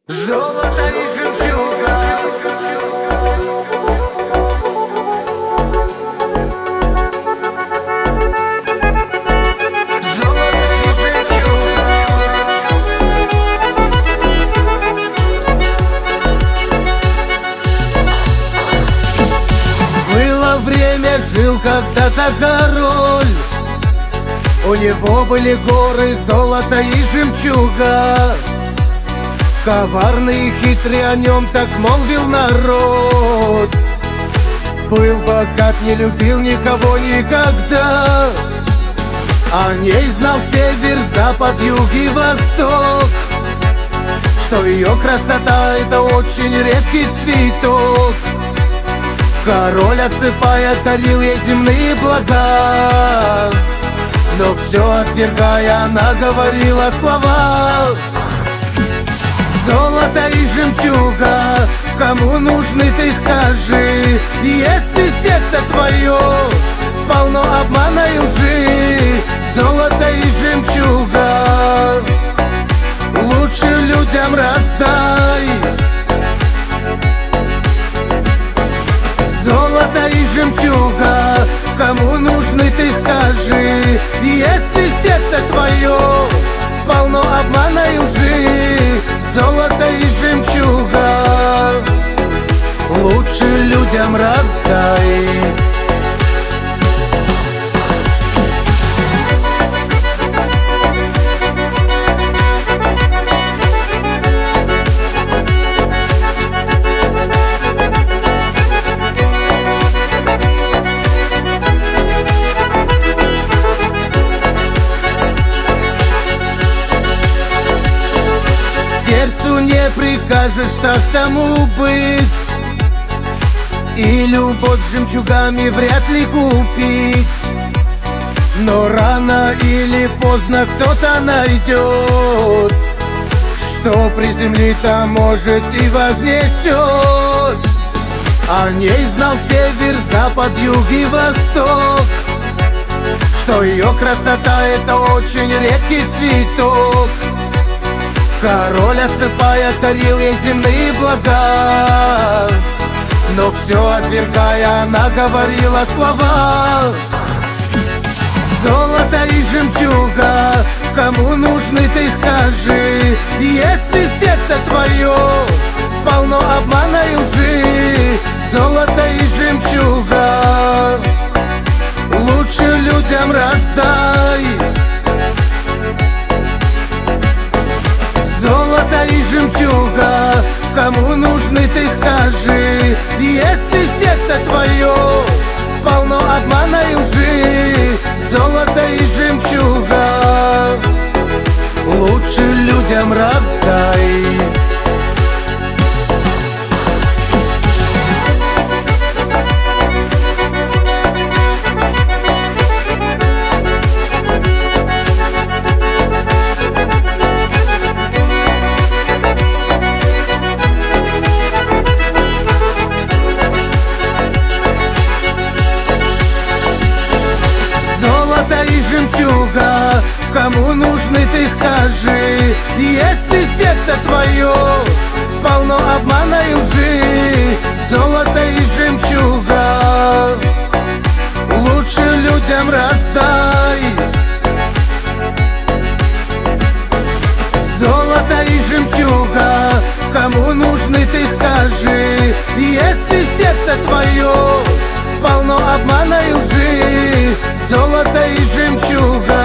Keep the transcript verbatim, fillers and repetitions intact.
Золото и жемчуга. Золото и жемчуга. Было время, жил когда-то король. У него были горы золота и жемчуга. Коварный и хитрый, о нем так молвил народ. Был богат, не любил никого никогда. О ней знал север, запад, юг и восток, что ее красота — это очень редкий цветок. Король, осыпая, дарил ей земные блага, но все отвергая, она говорила слова: золото и жемчуга, кому нужны, ты скажи. Если сердце твое полно обмана и лжи, золото и жемчуга лучше людям раздай. Золото и жемчуга, кому нужны, ты скажи. Если сердце твое полно обмана и лжи, золото и жемчуга лучше людям раздай. Сердцу не прикажешь так тому быть, и любовь с жемчугами вряд ли купить. Но рано или поздно кто-то найдет, что приземлит, а может и вознесет. О ней знал север, запад, юг и восток, что ее красота — это очень редкий цветок. Король, осыпая, дарил ей земные блага, но все отвергая, она говорила слова: золото и жемчуга, кому нужны, ты скажи. Если сердце твое полно обмана и лжи, золото и жемчуга лучше людям раздай. Золото и жемчуга, кому нужны, ты скажи. Если сердце твое полно обмана и лжи, золото и жемчуга лучше людям раздай. Жемчуга, кому нужны, ты скажи. Если сердце твое полно обмана и лжи, золото и жемчуга лучше людям раздай. Золото и жемчуга, кому нужны, ты скажи. Если сердце твое полно обмана и лжи, золото и жемчуга